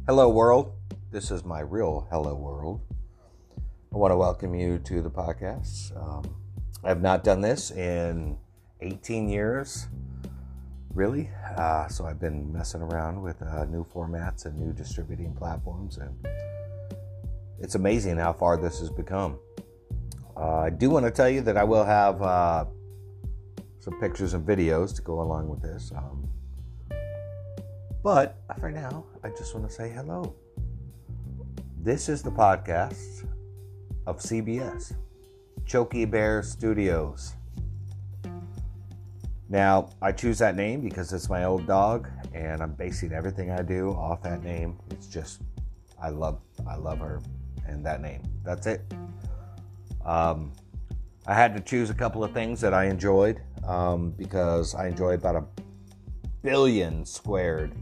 Hello world, this is my real hello world. I want to welcome you to the podcast. I have not done this in 18 years, really. So I've been messing around with new formats and new distributing platforms, and it's amazing how far this has become. I do want to tell you that I will have some pictures and videos to go along with this. But for now, I just want to say hello. This is the podcast of CBS, Choky Bear Studios. Now, I choose that name because it's my old dog, and I'm basing everything I do off that name. It's just, I love her and that name. That's it. I had to choose a couple of things that I enjoyed because I enjoy about 1 billion squared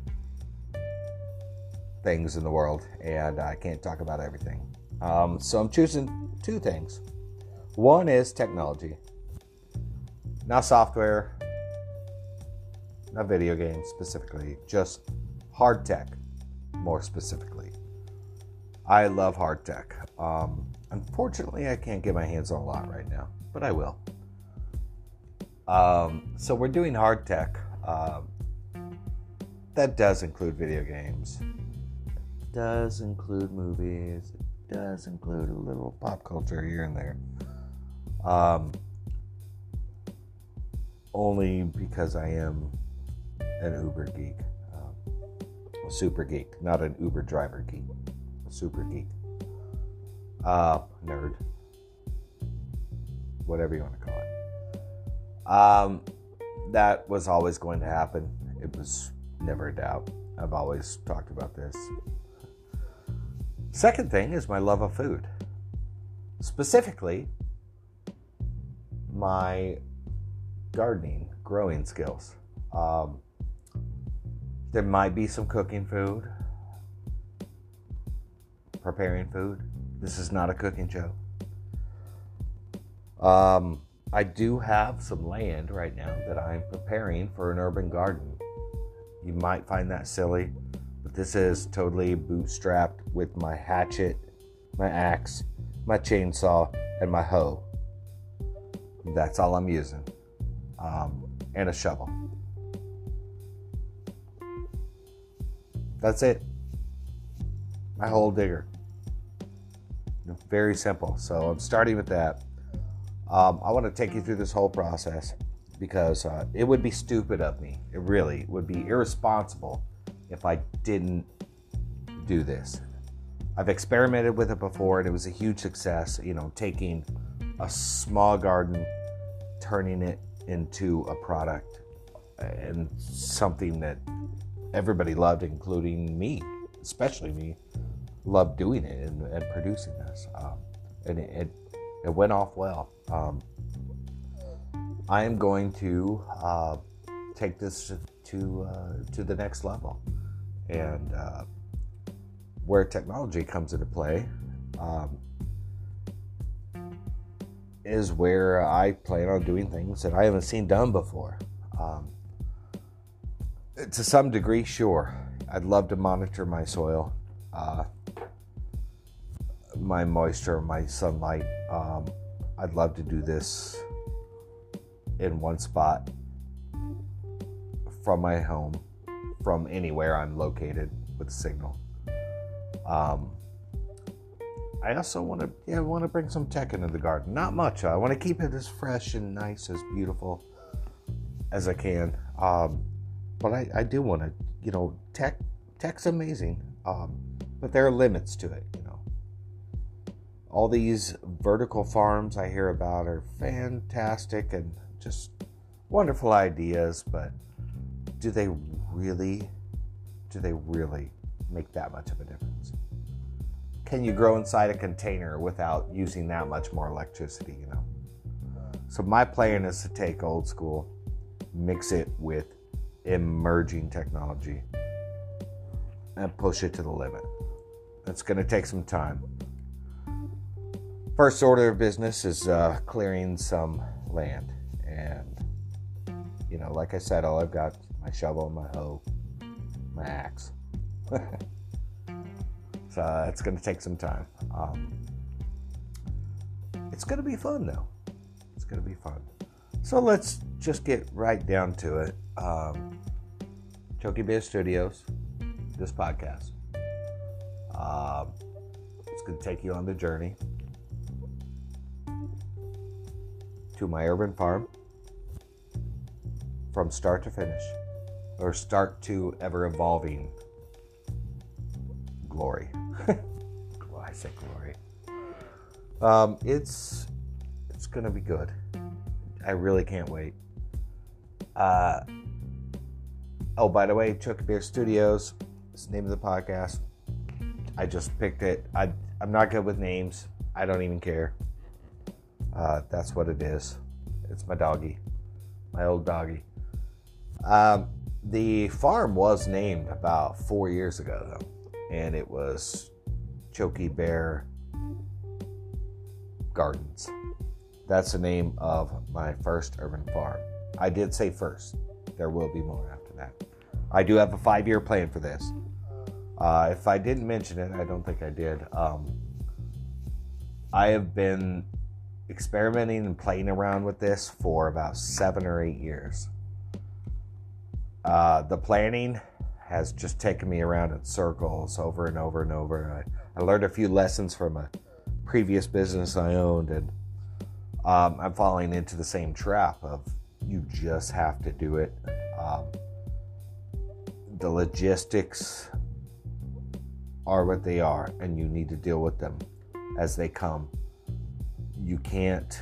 things in the world, and I can't talk about everything. So I'm choosing 2 things. One is technology, not software, not video games specifically, just hard tech more specifically. I love hard tech. Unfortunately, I can't get my hands on a lot right now, but I will. So we're doing hard tech. That does include video games. It does include movies. It does include a little pop culture here and there. Only because I am an Uber geek. A super geek. Not an Uber driver geek. A super geek. Nerd. Whatever you want to call it. That was always going to happen. It was never a doubt. I've always talked about this. Second thing is my love of food. Specifically, my gardening, growing skills. There might be some cooking food, preparing food. This is not a cooking show. I do have some land right now that I'm preparing for an urban garden. You might find that silly, but this is totally bootstrapped with my hatchet, my axe, my chainsaw, and my hoe. That's all I'm using. And a shovel. That's it. My hole digger. Very simple. So I'm starting with that. I want to take you through this whole process because it would be stupid of me. It really would be irresponsible if I didn't do this. I've experimented with it before, and it was a huge success. Taking a small garden, turning it into a product and something that everybody loved, including me, especially me, loved doing it and producing this. And it went off well. I am going to take this to the next level, and where technology comes into play is where I plan on doing things that I haven't seen done before. To some degree, sure, I'd love to monitor my soil, my moisture, my sunlight. I'd love to do this in one spot from my home, from anywhere I'm located with a signal. I also want to bring some tech into the garden. Not much. I want to keep it as fresh and nice, as beautiful as I can. But I do want to, tech's amazing. But there are limits to it, All these vertical farms I hear about are fantastic and just wonderful ideas, but do they really make that much of a difference? Can you grow inside a container without using that much more electricity, So my plan is to take old school, mix it with emerging technology, and push it to the limit. It's going to take some time. First order of business is clearing some land. And, like I said, all I've got my shovel, my hoe, my axe. So it's going to take some time. It's going to be fun, though. It's going to be fun. So let's just get right down to it. Choky Biz Studios, this podcast. It's going to take you on the journey to my urban farm from start to finish, or start to ever evolving glory. I say glory. It's going to be good. I really can't wait. By the way, Choky Bear Studios is the name of the podcast. I just picked it. I'm not good with names. I don't even care. That's what it is. It's my doggy. My old doggy. The farm was named about 4 years ago, though. And it was Choky Bear Gardens. That's the name of my first urban farm. I did say first. There will be more after that. I do have a 5-year plan for this. If I didn't mention it, I don't think I did. I have been experimenting and playing around with this for about 7 or 8 years. The planning has just taken me around in circles over and over and over. I learned a few lessons from a previous business I owned, and I'm falling into the same trap of you just have to do it. The logistics are what they are, and you need to deal with them as they come. You can't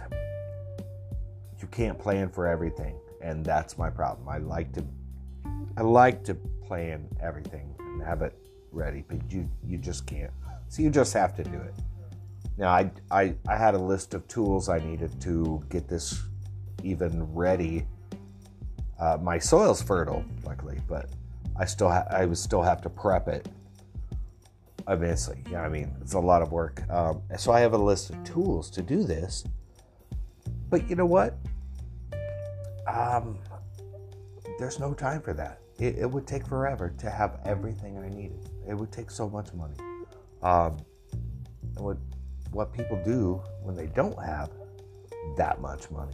plan for everything, and that's my problem. I like to plan everything and have it ready, but you just can't. So you just have to do it. Now, I had a list of tools I needed to get this even ready. My soil's fertile, luckily, but I would still have to prep it immensely. Yeah, I mean, it's a lot of work. So I have a list of tools to do this. But you know what? There's no time for that. It would take forever to have everything I needed. It would take so much money. And what people do when they don't have that much money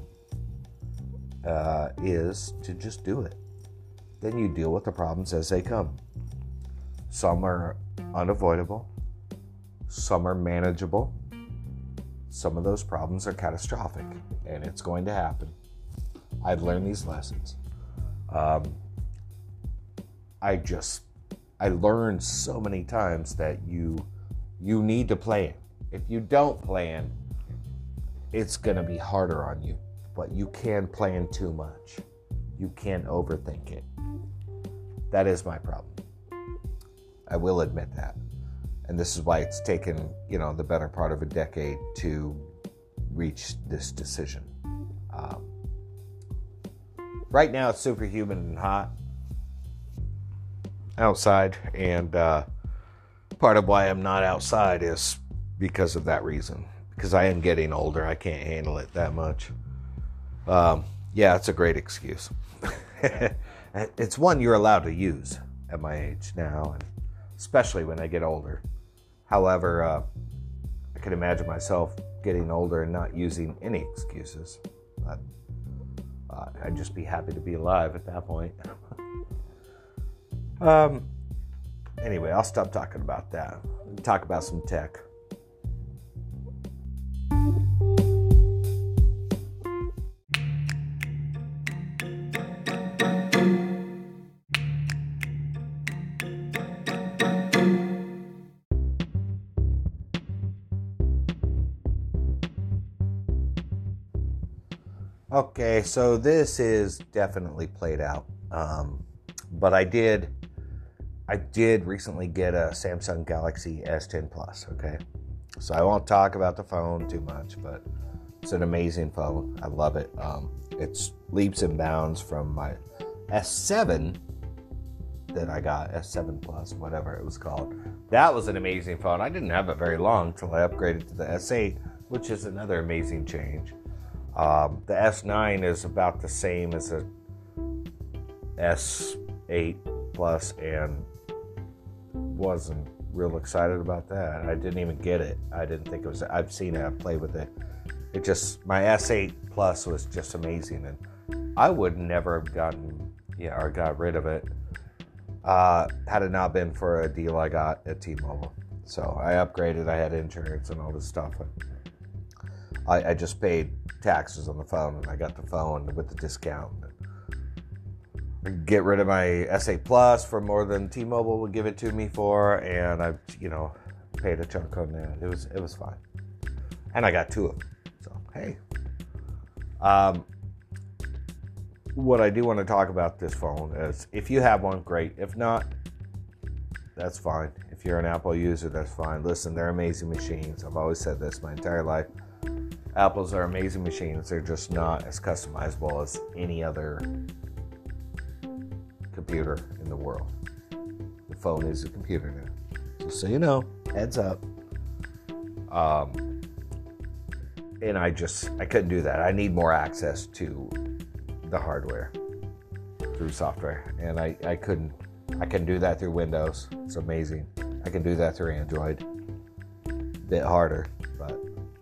is to just do it. Then you deal with the problems as they come. Some are unavoidable. Some are manageable. Some of those problems are catastrophic, and it's going to happen. I've learned these lessons. I learned so many times that you need to plan. If you don't plan, it's going to be harder on you. But you can plan too much. You can't overthink it. That is my problem. I will admit that. And this is why it's taken, the better part of a decade to reach this decision. Right now it's super humid and hot outside, and part of why I'm not outside is because of that reason. Because I am getting older, I can't handle it that much. Yeah, it's a great excuse. It's one you're allowed to use at my age now, and especially when I get older. However, I can imagine myself getting older and not using any excuses. But I'd just be happy to be alive at that point. Anyway, I'll stop talking about that. Talk about some tech. Okay, so this is definitely played out. But I did recently get a Samsung Galaxy S10 Plus, okay? So I won't talk about the phone too much, but it's an amazing phone. I love it. It's leaps and bounds from my S7 that I got, S7 Plus, whatever it was called. That was an amazing phone. I didn't have it very long until I upgraded to the S8, which is another amazing change. The S9 is about the same as a S8 Plus and wasn't real excited about that. I didn't even get it. I didn't think it was. I've seen it. I've played with it. It just, my S8 Plus was just amazing, and I would never have got rid of it had it not been for a deal I got at T-Mobile. So I upgraded. I had insurance and all this stuff. I just paid taxes on the phone, and I got the phone with the discount. I could get rid of my S8 Plus for more than T-Mobile would give it to me for, and I, paid a chunk on that. It was fine, and I got 2 of them. So hey, what I do want to talk about this phone is, if you have one, great. If not, that's fine. If you're an Apple user, that's fine. Listen, they're amazing machines. I've always said this my entire life. Apples are amazing machines. They're just not as customizable as any other computer in the world. The phone is a computer now. Just so you know, heads up. And I couldn't do that. I need more access to the hardware through software. And I couldn't do that through Windows. It's amazing. I can do that through Android. A bit harder, but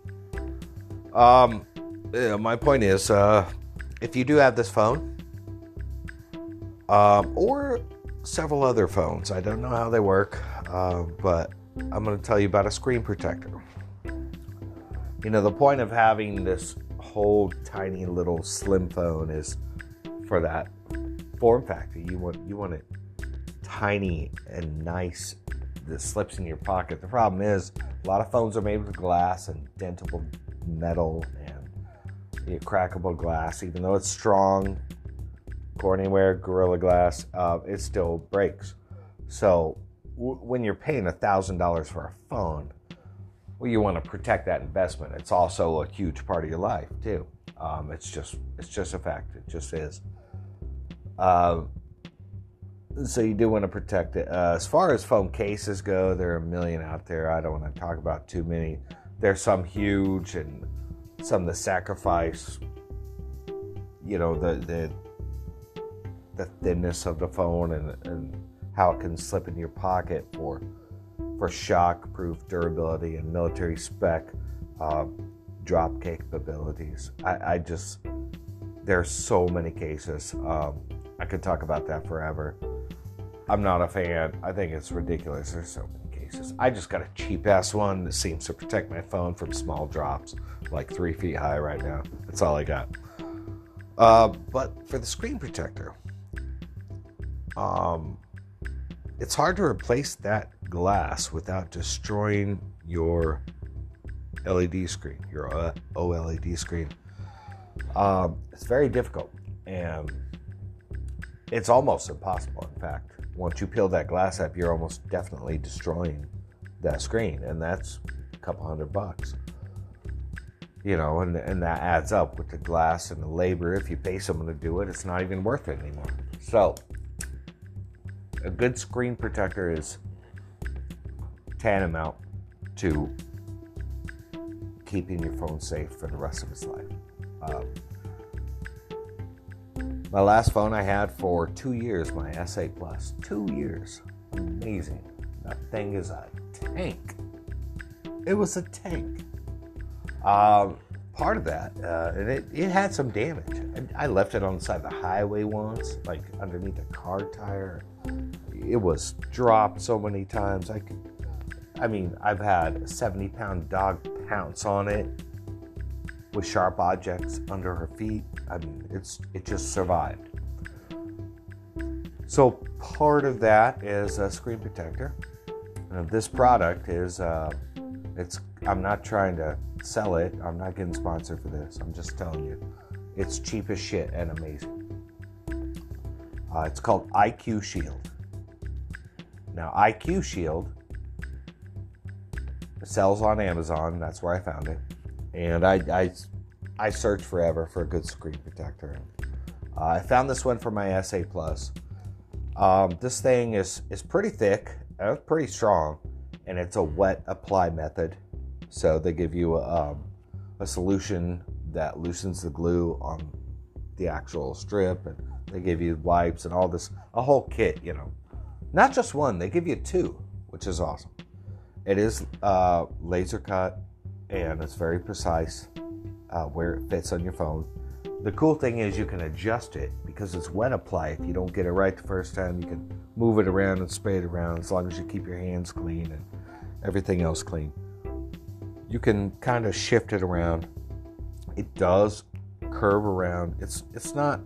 my point is, if you do have this phone, or several other phones, I don't know how they work, but I'm going to tell you about a screen protector. The point of having this whole tiny little slim phone is for that form factor. You want it tiny and nice that slips in your pocket. The problem is, a lot of phones are made with glass and dentable metal and crackable glass. Even though it's strong, Corningware, Gorilla Glass, it still breaks. So when you're paying $1,000 for a phone, well, you want to protect that investment. It's also a huge part of your life too. It's just a fact. It just is. So you do want to protect it. As far as phone cases go, there are a million out there. I don't want to talk about too many. There's some huge and some that sacrifice, the thinness of the phone and how it can slip in your pocket for shock-proof durability and military spec drop capabilities. There's so many cases. I could talk about that forever. I'm not a fan. I think it's ridiculous. There's so many cases. I just got a cheap-ass one that seems to protect my phone from small drops, like 3 feet high right now. That's all I got. But for the screen protector, it's hard to replace that glass without destroying your LED screen, your OLED screen. It's very difficult, and it's almost impossible. In fact, once you peel that glass up, you're almost definitely destroying that screen, and that's a couple $100. And that adds up with the glass and the labor. If you pay someone to do it, it's not even worth it anymore. So a good screen protector is tantamount to keeping your phone safe for the rest of its life. My last phone I had for 2 years, my S8 Plus. 2 years. Amazing. That thing is a tank. It was a tank. Part of that, and it had some damage. I left it on the side of the highway once, like underneath a car tire. It was dropped so many times. I've had a 70-pound dog pounce on it with sharp objects under her feet. It just survived. So part of that is a screen protector. This product is, I'm not trying to sell it. I'm not getting sponsored for this. I'm just telling you, it's cheap as shit and amazing. It's called IQ Shield. Now, IQ Shield sells on Amazon. That's where I found it. And I searched forever for a good screen protector. I found this one for my S8 Plus. This thing is pretty thick, pretty strong, and it's a wet apply method. So they give you a solution that loosens the glue on the actual strip, and they give you wipes and all this, a whole kit, Not just one, they give you 2, which is awesome. It is laser cut, and it's very precise where it fits on your phone. The cool thing is you can adjust it because it's wet apply. If you don't get it right the first time, you can move it around and spray it around as long as you keep your hands clean and everything else clean. You can kind of shift it around. It does curve around. It's not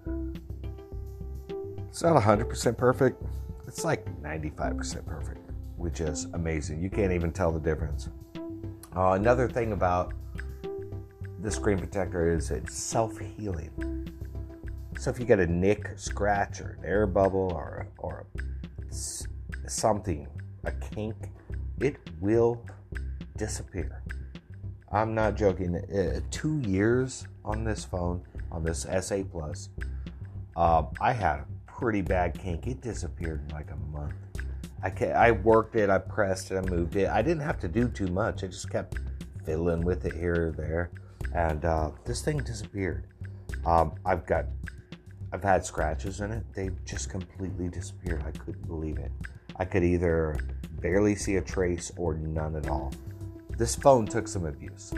100% perfect. It's like 95% perfect, which is amazing. You can't even tell the difference. Another thing about the screen protector is it's self-healing. So if you get a nick, scratch, or an air bubble, or something, a kink, it will disappear. I'm not joking. 2 years on this phone, on this S8 Plus, I had a pretty bad kink. It disappeared in like a month. I worked it, I pressed it, I moved it. I didn't have to do too much. I just kept fiddling with it here or there, and this thing disappeared. I've had scratches in it. They just completely disappeared. I couldn't believe it. I could either barely see a trace or none at all. This phone took some abuse.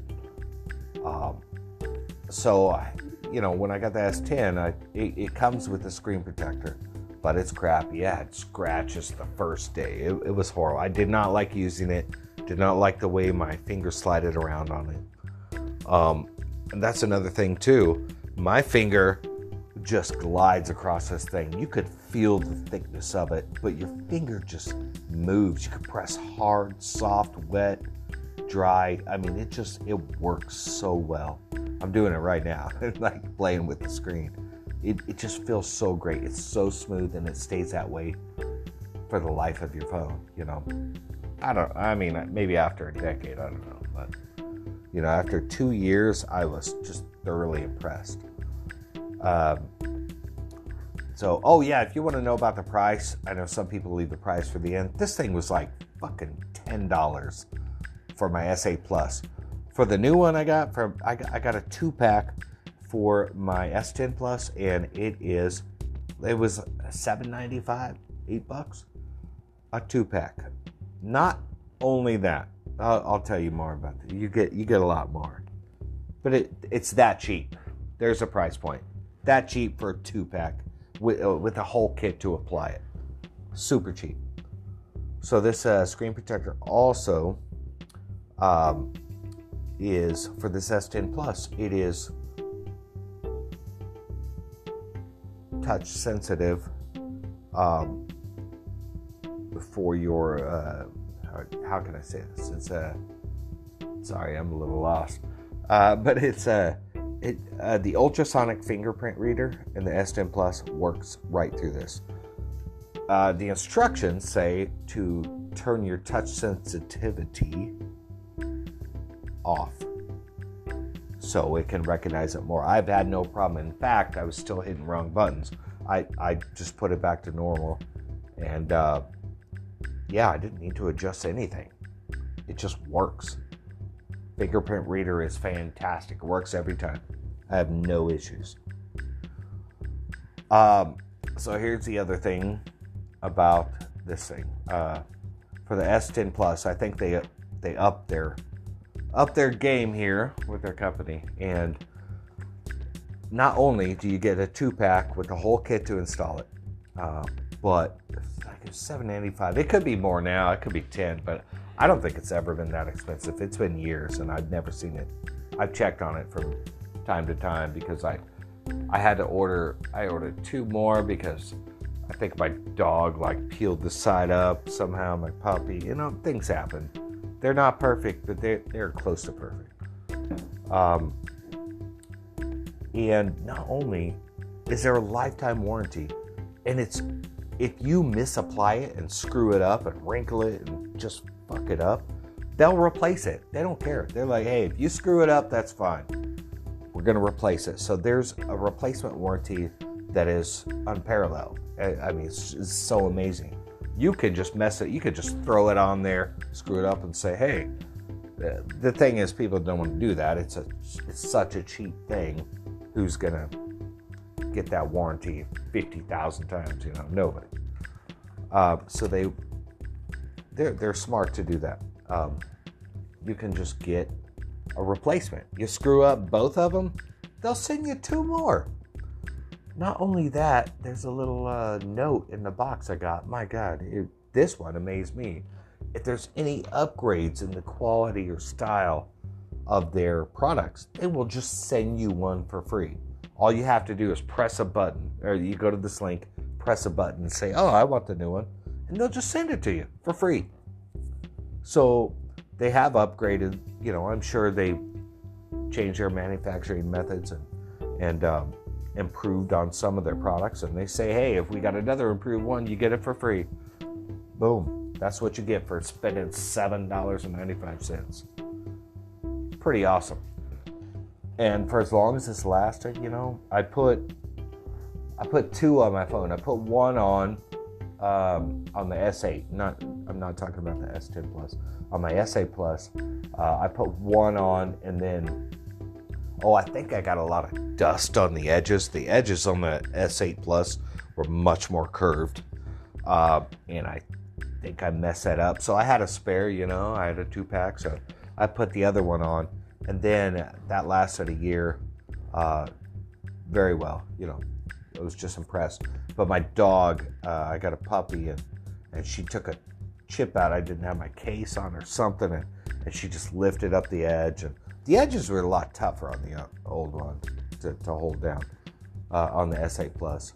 So, when I got the S10, it comes with a screen protector, but it's crappy. I had scratches the first day. It was horrible. I did not like using it. Did not like the way my finger slided around on it. And that's another thing too. My finger just glides across this thing. You could feel the thickness of it, but your finger just moves. You could press hard, soft, wet, dry. I mean, it works so well. I'm doing it right now, like playing with the screen. It just feels so great. It's so smooth, and it stays that way for the life of your phone, maybe after a decade, I don't know. But, after 2 years, I was just thoroughly impressed. If you want to know about the price, I know some people leave the price for the end. This thing was like fucking $10 for my S8 Plus. For the new one I got a 2-pack for my S10 Plus, and it was $7.95, $8, a 2-pack. Not only that, I'll tell you more about that. You get a lot more, but it's that cheap. There's a price point. That cheap for a 2-pack with a whole kit to apply it. Super cheap. So this screen protector also is for this S10 Plus. It is touch sensitive for your how can I say this? Sorry, I'm a little lost. But it's the ultrasonic fingerprint reader in the S10 Plus works right through this. The instructions say to turn your touch sensitivity off so it can recognize it more. I've had no problem. In fact, I was still hitting wrong buttons. I just put it back to normal, and I didn't need to adjust anything. It just works. Fingerprint reader is fantastic. It works every time. I have no issues. So here's the other thing about this thing. For the S10 Plus, I think they up their game here with their company, and not only do you get a 2-pack with the whole kit to install it, but it's $7.95. It could be more now. It could be $10, but I don't think it's ever been that expensive. It's been years, and I've never seen it. I've checked on it from time to time because I had to order. I ordered 2 more because I think my dog peeled the side up somehow. My puppy, things happen. They're not perfect, but they're close to perfect. And not only is there a lifetime warranty, and if you misapply it and screw it up and wrinkle it and just fuck it up, they'll replace it. They don't care. They're like, hey, if you screw it up, that's fine. We're going to replace it. So there's a replacement warranty that is unparalleled. I mean, it's so amazing. You could just mess it. You could just throw it on there, screw it up, and say, hey. The thing is, people don't want to do that. It's such a cheap thing. Who's going to get that warranty 50,000 times? Nobody. So they're smart to do that. You can just get a replacement. You screw up both of them, they'll send you 2 more. Not only that, there's a little note in the box I got. My God, this one amazed me. If there's any upgrades in the quality or style of their products, they will just send you one for free. All you have to do is press a button, or you go to this link, press a button and say, oh, I want the new one, and they'll just send it to you for free. So they have upgraded, I'm sure they changed their manufacturing methods and improved on some of their products, and they say, hey, if we got another improved one, you get it for free. Boom. That's what you get for spending $7.95. Pretty awesome. And for as long as this lasted, I put 2 on my phone. I put one on the S8. I'm not talking about the S10 Plus. On my S8 Plus, I put one on, and then I think I got a lot of dust on the edges. The edges on the S8 Plus were much more curved, and I think I messed that up. So I had a spare, I had a 2-pack, so I put the other one on, and then that lasted a year very well. I was just impressed. But my dog, I got a puppy, and she took a chip out. I didn't have my case on or something, and she just lifted up the edge, and the edges were a lot tougher on the old one to hold down on the S8 Plus.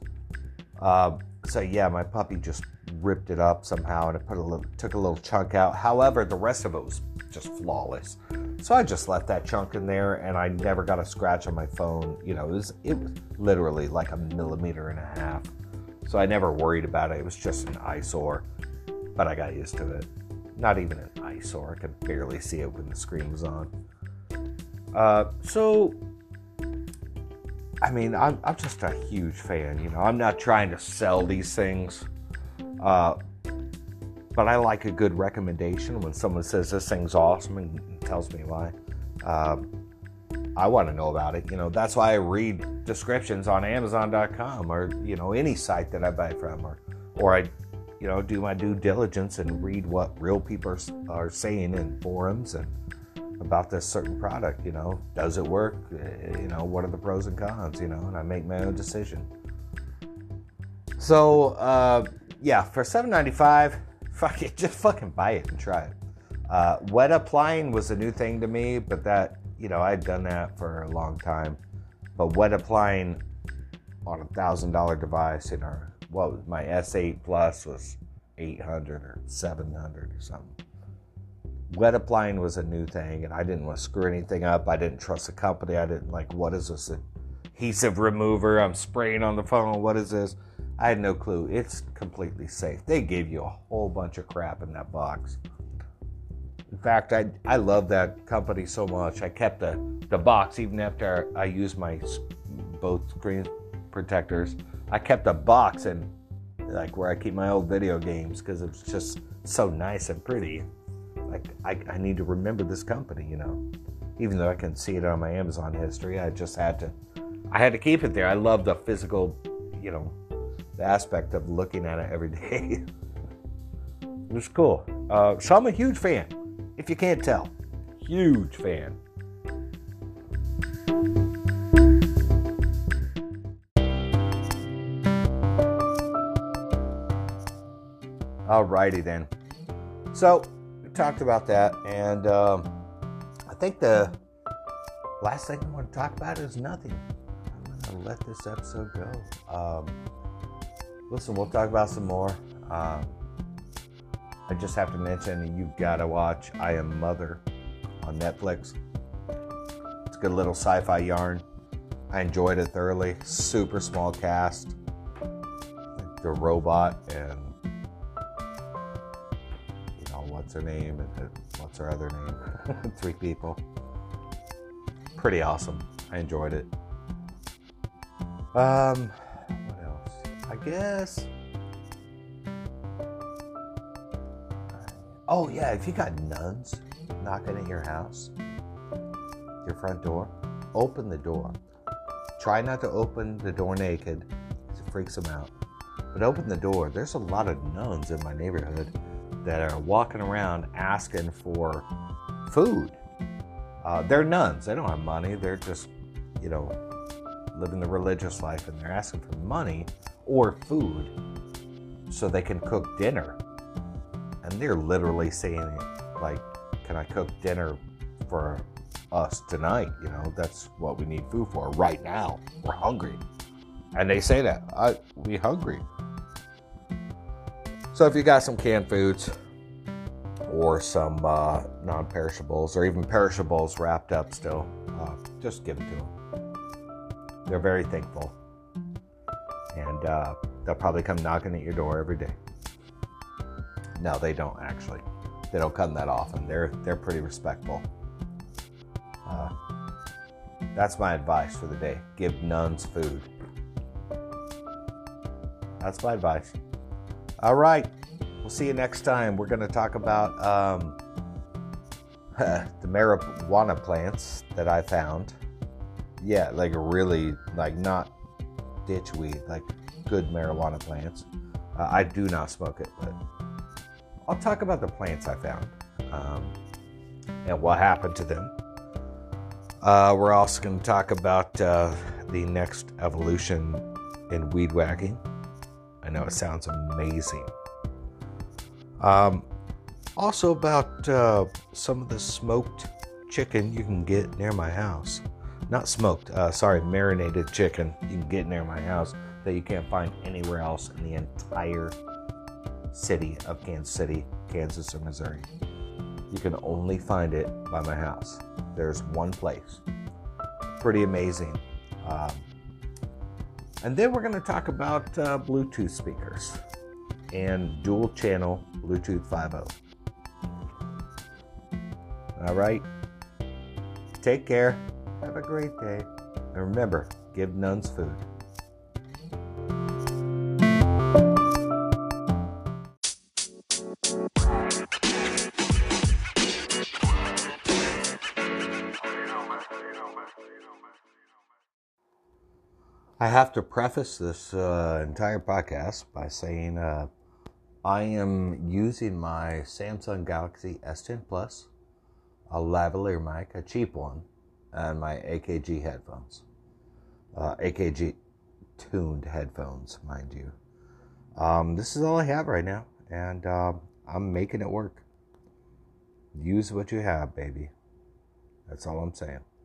So yeah, my puppy just ripped it up somehow, and it took a little chunk out. However, the rest of it was just flawless. So I just left that chunk in there, and I never got a scratch on my phone. It was literally like 1.5 millimeters. So I never worried about it. It was just an eyesore, but I got used to it. Not even an eyesore. I could barely see it when the screen was on. So, I mean, I'm just a huge fan. I'm not trying to sell these things, but I like a good recommendation when someone says this thing's awesome and tells me why. I want to know about it. That's why I read descriptions on Amazon.com or any site that I buy from, or I do my due diligence and read what real people are saying in forums and about this certain product. Does it work? What are the pros and cons? And I make my own decision. So yeah, for $7.95, fuck it, just fucking buy it and try it. Wet applying was a new thing to me, but that I'd done that for a long time. But wet applying on $1,000 device my S8 Plus was 800 or 700 or something. Wet applying was a new thing, and I didn't want to screw anything up. I didn't trust the company. I didn't what is this adhesive remover I'm spraying on the phone? What is this? I had no clue. It's completely safe. They gave you a whole bunch of crap in that box. In fact, I love that company so much. I kept the box even after I used my both screen protectors. I kept the box in where I keep my old video games because it's just so nice and pretty. I need to remember this company, even though I can see it on my Amazon history. I had to keep it there. I love the physical, the aspect of looking at it every day. It was cool. So I'm a huge fan, if you can't tell. Huge fan. Alrighty then. So we talked about that, and I think the last thing I want to talk about is nothing. I'm going to let this episode go. Listen, we'll talk about some more. I just have to mention, you've got to watch I Am Mother on Netflix. It's a good little sci-fi yarn. I enjoyed it thoroughly. Super small cast. The robot and what's her name and what's her other name? 3 people. Pretty awesome. I enjoyed it. What else? I guess. Oh yeah, if you got nuns knocking at your house, your front door, open the door. Try not to open the door naked, because it freaks them out. But open the door. There's a lot of nuns in my neighborhood that are walking around asking for food. They're nuns. They don't have money. They're just, living the religious life, and they're asking for money or food so they can cook dinner. And they're literally saying, like, can I cook dinner for us tonight? That's what we need food for right now. We're hungry. And they say that. We hungry. So if you got some canned foods or some non-perishables or even perishables wrapped up still, just give it to them. They're very thankful. And they'll probably come knocking at your door every day. No, they don't actually. They don't come that often. They're pretty respectful. That's my advice for the day. Give nuns food. That's my advice. All right. We'll see you next time. We're going to talk about the marijuana plants that I found. Yeah, like really, like not ditch weed, like good marijuana plants. I do not smoke it, but I'll talk about the plants I found and what happened to them. We're also going to talk about the next evolution in weed whacking. I know it sounds amazing. Also about some of the smoked chicken you can get near my house. Not smoked, marinated chicken you can get near my house that you can't find anywhere else in the entire city of Kansas City, Kansas, or Missouri. You can only find it by my house. There's one place. Pretty amazing. And then we're going to talk about Bluetooth speakers and dual channel Bluetooth 5.0. All right. Take care. Have a great day. And remember, give nuns food. I have to preface this entire podcast by saying I am using my Samsung Galaxy S10 Plus, a lavalier mic, a cheap one, and my AKG headphones. AKG tuned headphones, mind you. This is all I have right now, and I'm making it work. Use what you have, baby. That's all I'm saying.